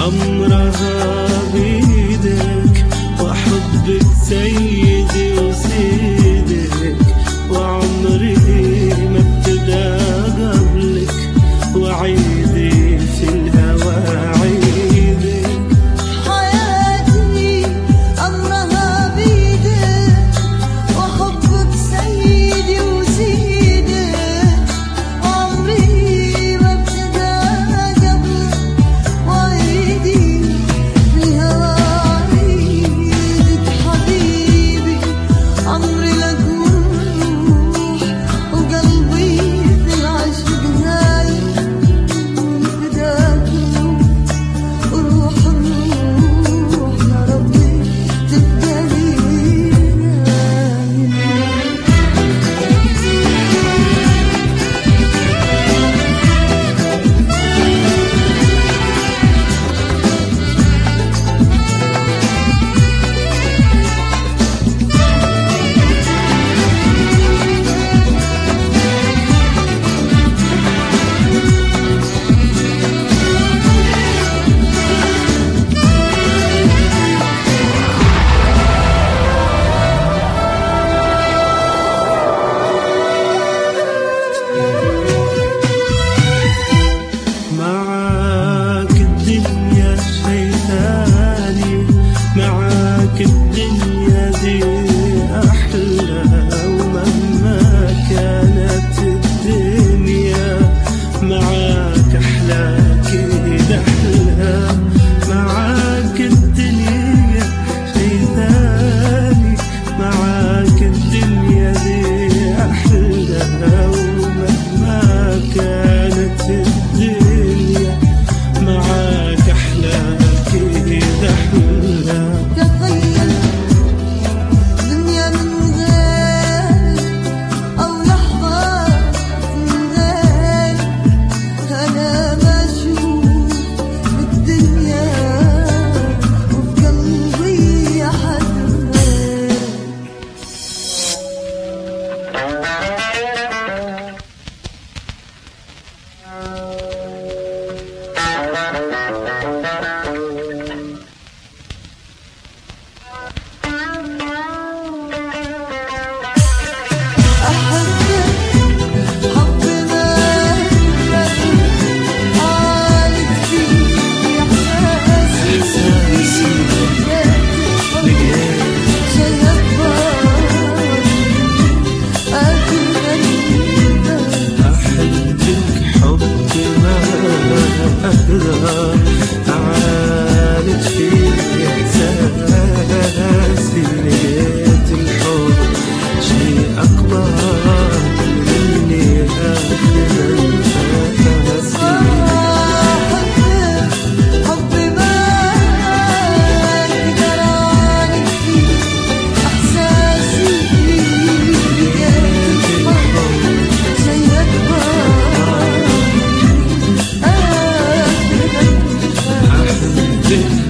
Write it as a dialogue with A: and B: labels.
A: أمرها بيدك، وأحبك سيدي وسيدك، وعمري ما ابتدى قبلك، وعيدي في الهوى عيدك.
B: حياتي أمرها بيدك، وحبك سيدي وسيدك، وعمري ما ابتدى قبلك، وعيدي في الهوى عيدك. حبيبي عمري لك وروح، وقلبي في العشق نايم، وروح الروح يا ربي تبقى لي
A: معاك الدنيا دي أحلى، ومهما كانت الدنيا معاك أحلى كده أحلى. معاك الدنيا شي ثاني، معاك الدنيا دي أحلى، ومهما كانت الدنيا معاك أحلى كده أحلى.
B: تخيل دنيا من غير أو لحظة من غير، أنا بشوف الدنيا وفي قلبي حد غير.
A: تعالت في إحساسي، لقيت الحب شيء أكبر مني آخر النفس.
B: حبي ما أقدر أعرف فيه إحساسي، لقيت الحب شيء أكبر.
A: أحبك